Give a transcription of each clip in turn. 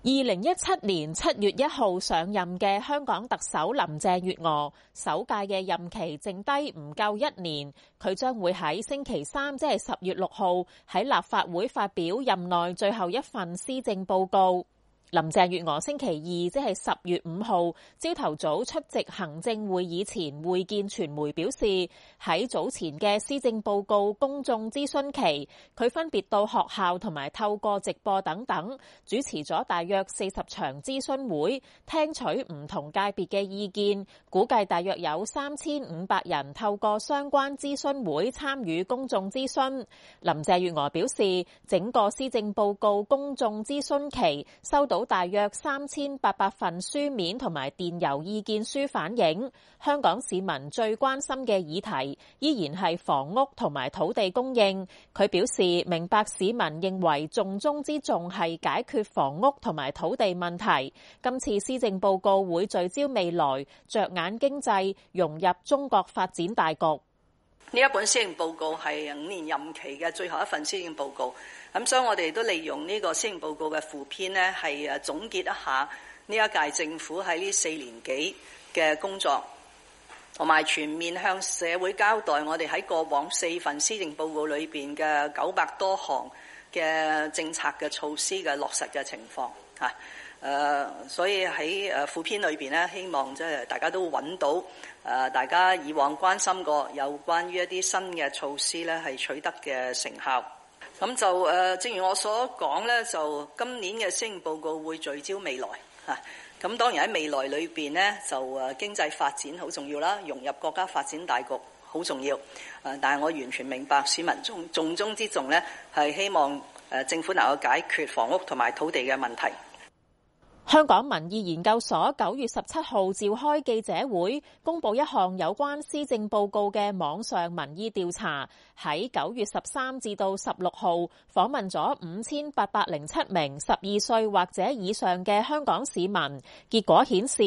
2017年7月1號上任嘅香港特首林鄭月娥，首屆嘅任期剩低唔夠1年，佢將會喺星期三，即係10月6號喺立法會發表任內最後一份施政報告。林鄭月娥星期二，即係10月5號朝頭早出席行政會議前會見傳媒，表示喺早前嘅施政報告公眾諮詢期，佢分別到學校同埋透過直播等等主持咗大約40場諮詢會，聽取唔同界別嘅意見，估計大約有3500人透過相關諮詢會參與公眾諮詢。林鄭月娥表示，整個施政報告公眾諮詢期收到大約3800份書面同埋電郵意見書，反映香港市民最關心嘅議題依然係房屋同埋土地供應。佢表示明白市民認為重中之重係解決房屋同埋土地問題，今次施政報告會聚焦未來，着眼經濟，融入中國發展大局。 呢一本施政報告係5年任期嘅最後一份施政報告，咁所以我哋都利用呢個施政報告嘅附篇呢，係總結一下呢一屆政府喺呢4年幾嘅工作，同埋全面向社會交代我哋喺過往4份施政報告裏邊嘅900多項嘅政策嘅措施嘅落實嘅情況嚇。所以喺附篇裏邊咧，希望即係大家都揾到大家以往關心過有關於一啲新嘅措施咧，係取得嘅成效。咁就正如我所講咧，就今年嘅施政報告會聚焦未來嚇。咁當然喺未來裏邊咧，就經濟發展好重要啦，融入國家發展大局好重要。但係我完全明白市民重中之重咧，係希望政府能夠解決房屋同埋土地嘅問題。 香港民意研究所9月17號召開記者會，公佈一項有關施政報告嘅網上民意調查，喺9月13至到16號訪問咗5807名12歲或者以上嘅香港市民。結果顯示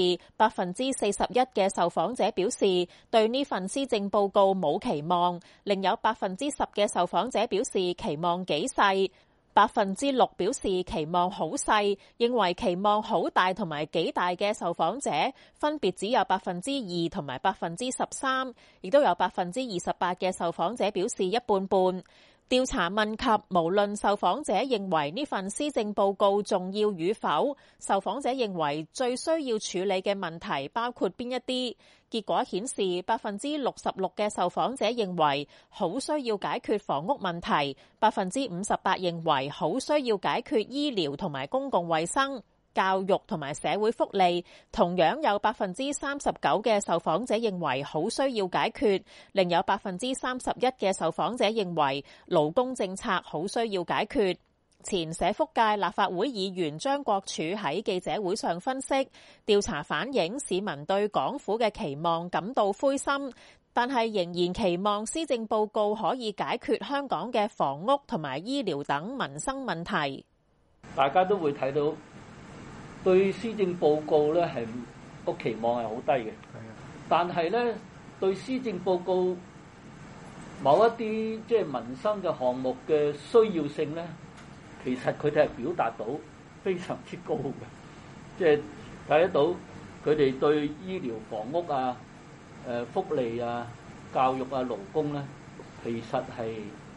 ，41%嘅受訪者表示對呢份施政報告冇期望，另有10%嘅受訪者表示期望幾細。6% 表示期望好細，認為期望好大同埋幾大嘅受訪者分別只有2%同埋13%，亦都有28%嘅受訪者表示一半半。調查問及無論受訪者認為呢份施政報告重要與否，受訪者認為最需要處理嘅問題包括邊一啲？結果顯示66%嘅受訪者認為好需要解決房屋問題，58%認為好需要解決醫療同埋公共衛生、教育同埋社會福利，同樣有39%嘅受訪者認為好需要解決，另有31%嘅受訪者認為勞工政策好需要解決。前社福界立法會議員張國柱喺記者會上分析，調查反映市民對港府嘅期望感到灰心，但係仍然期望施政報告可以解決香港嘅房屋同埋醫療等民生問題。 大家都會睇到對施政報告咧係個期望係好低嘅，但係咧對施政報告某一啲即係民生嘅項目嘅需要性咧，其實佢哋係表達到非常之高嘅，即係睇得到佢哋對醫療、房屋啊、福利啊、教育啊、勞工咧，其實係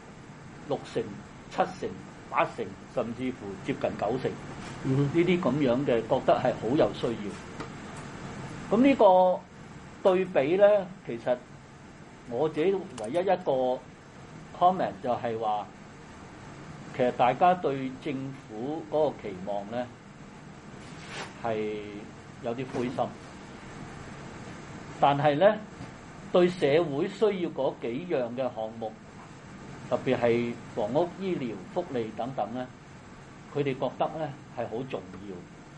6成、7成、8成，甚至乎接近9成。呢啲咁樣嘅覺得係好有需要。咁呢個對比咧，其實我自己唯一一個 comment 就係話，其實大家對政府嗰個期望咧係有啲灰心，但係咧對社會需要嗰幾樣嘅項目，特別係房屋、醫療、福利等等咧，佢哋覺得咧係好重要。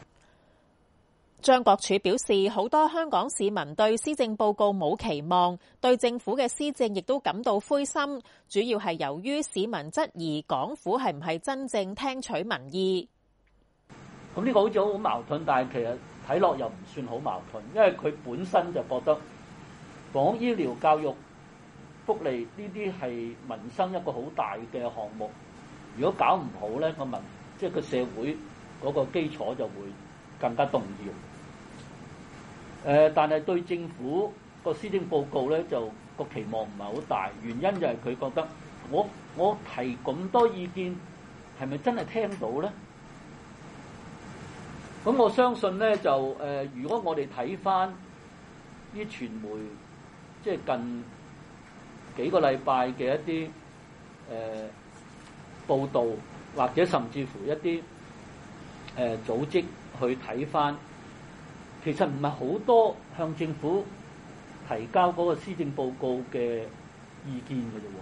張國柱表示，好多香港市民對施政報告冇期望，對政府嘅施政亦都感到灰心，主要係由於市民質疑港府係唔係真正聽取民意。 咁呢個好似好矛盾，但係其實睇落又唔算好矛盾，因為佢本身就覺得房屋、醫療、教育、福利呢啲係民生一個好大嘅項目，如果搞唔好咧，即係個社會嗰個基礎就會更加動搖。但係對政府個施政報告咧就個期望唔係好大，原因就係佢覺得我提咁多意見係咪真係聽到咧？咁我相信咧就如果我哋睇翻啲傳媒即係近幾個禮拜嘅一啲報導，或者甚至乎一啲組織去睇翻，其實唔係好多向政府提交嗰個施政報告嘅意見嘅啫。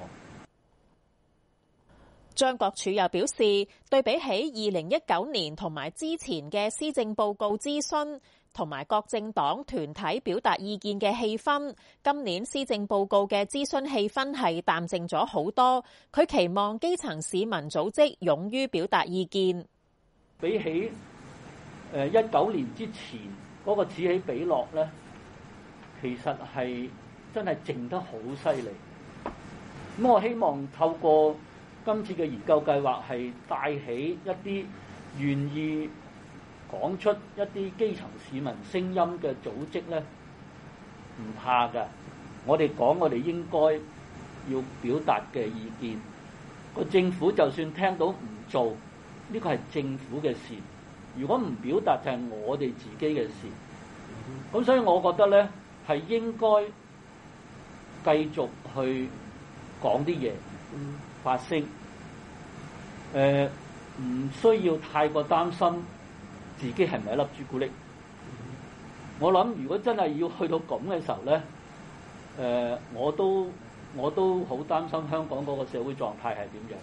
張國柱又表示，對比起2019年同埋之前嘅施政報告諮詢同埋各政黨團體表達意見嘅氣氛，今年施政報告嘅諮詢氣氛係淡靜咗好多。佢期望基層市民組織勇於表達意見。 比起19年之前嗰個此起彼落咧，其實係真係靜得好犀利。咁我希望透過今次嘅研究計劃係帶起一啲願意講出一啲基層市民聲音嘅組織咧，唔怕㗎。我哋講我哋應該要表達嘅意見，個政府就算聽到唔做，呢個係政府嘅事。如果唔表達就係我哋自己嘅事。咁所以我覺得咧係應該繼續去講啲嘢。發聲，唔需要太過擔心自己係咪一粒朱古力。我諗如果真係要去到咁嘅時候咧，我都好擔心香港嗰個社會狀態係點樣。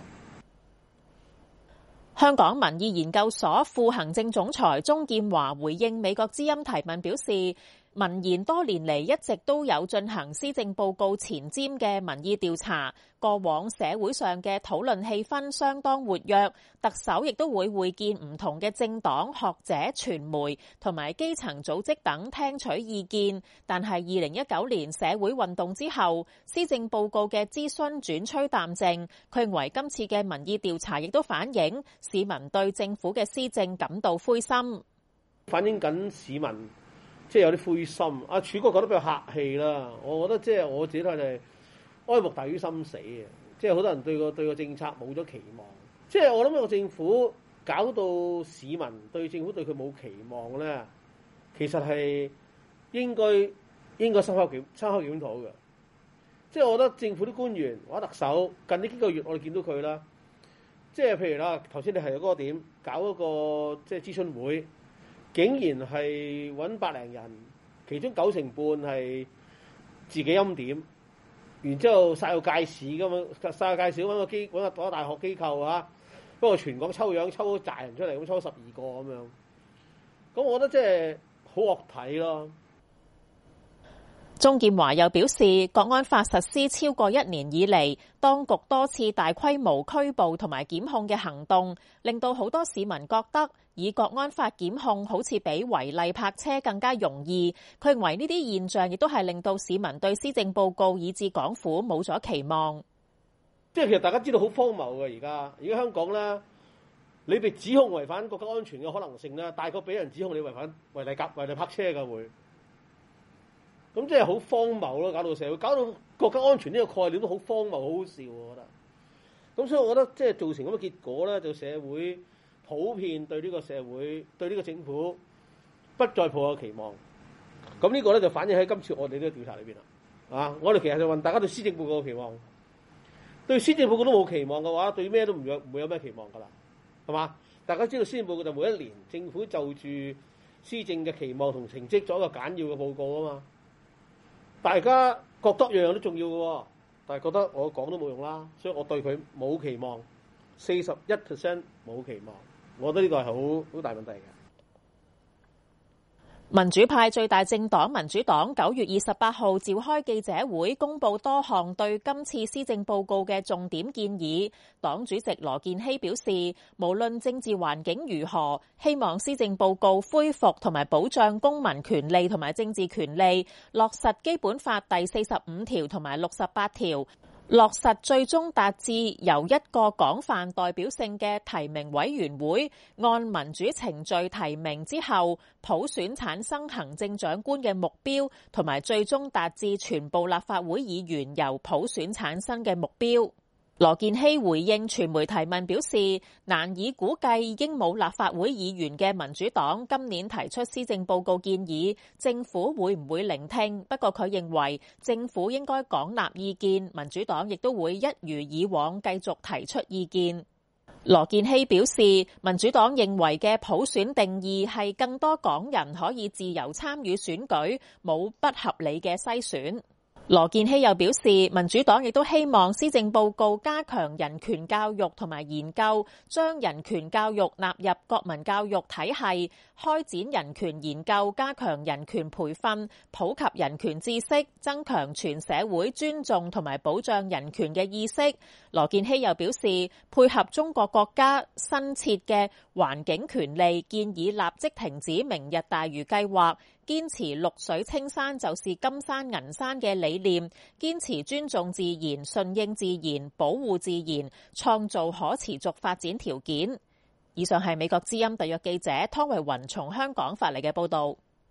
香港民意研究所副行政總裁鍾劍華回應美國之音提問表示，民研多年嚟一直都有進行施政報告前瞻嘅民意調查，過往社會上嘅討論氣氛相當活躍，特首亦都會會見唔同嘅政黨、學者、傳媒同埋基層組織等聽取意見。但係2019年社會運動之後，施政報告嘅諮詢轉趨淡靜。佢認為今次嘅民意調查亦都反映市民對政府嘅施政感到灰心， 反映緊市民即係有啲灰心。阿柱哥覺得比較客氣啦，我覺得即係我自己都係哀莫大於心死嘅，即係好多人對個政策冇咗期望。即係我諗個政府搞到市民對政府對佢冇期望咧，其實係應該深刻檢討嘅。即係我覺得政府啲官員或者特首近呢幾個月我哋見到佢啦，即係譬如啦，頭先你係嗰個點搞嗰個即係諮詢會，竟然係揾100零人，其中90%係自己欽點，然之後曬個街市咁樣，曬個街市揾個大學機構啊，不過全港抽樣抽咗紮人出嚟，咁抽12個咁樣，咁我覺得即係好惡睇咯。 鍾劍華又表示，國安法實施超過1年以嚟，當局多次大規模拘捕同埋檢控嘅行動，令到好多市民覺得以國安法檢控好似比違例泊車更加容易。佢認為呢啲現象亦都係令到市民對施政報告以至港府冇咗期望。 即係其實大家知道好荒謬嘅，而家香港咧，你被指控違反國家安全嘅可能性咧，大過俾人指控你違例泊車嘅會。咁即係好荒謬咯，搞到社會，搞到國家安全呢個概念都好荒謬，好好笑，我覺得。咁所以我覺得即係造成咁嘅結果咧，就社會普遍對呢個社會對呢個政府不再抱有期望。咁呢個咧就反映喺今次我哋呢個調查裏邊啦。啊，我哋其實就問大家對施政報告嘅期望，對施政報告都冇期望嘅話，對咩都唔會有咩期望噶啦，係嘛？大家知道施政報告就每一年政府就住施政嘅期望同成績做一個簡要嘅報告啊嘛。大家覺得樣樣都重要嘅，但係覺得我講都冇用啦，所以我對佢冇期望，41% 冇期望，我覺得呢個係好大問題嘅。 民主派最大政黨民主黨9月28號召開記者會，公布多項對今次施政報告嘅重點建議。黨主席羅健熙表示，無論政治環境如何，希望施政報告恢復同埋保障公民權利同埋政治權利，落實基本法第45條同埋68條。 落實最終達至由一個廣泛代表性嘅提名委員會按民主程序提名之後，普選產生行政長官嘅目標，同埋最終達至全部立法會議員由普選產生嘅目標。羅健熙回應傳媒提問表示，難以估計已經冇立法會議員嘅民主黨今年提出施政報告建議，政府會唔會聆聽？不過佢認為政府應該廣納意見，民主黨亦都會一如以往繼續提出意見。羅健熙表示，民主黨認為嘅普選定義係更多港人可以自由參與選舉，冇不合理嘅篩選。羅健熙又表示，民主黨亦都希望施政報告加強人權教育同埋研究，將人權教育納入國民教育體系，開展人權研究，加強人權培訓，普及人權知識，增強全社會尊重同埋保障人權嘅意識。羅健熙又表示，配合中國國家新設嘅環境權利，建議立即停止明日大嶼計劃，堅持綠水青山就是金山銀山嘅理念，堅持尊重自然、順應自然、保護自然，創造可持續發展條件。以上係美國之音特約記者湯維雲從香港發嚟嘅報導。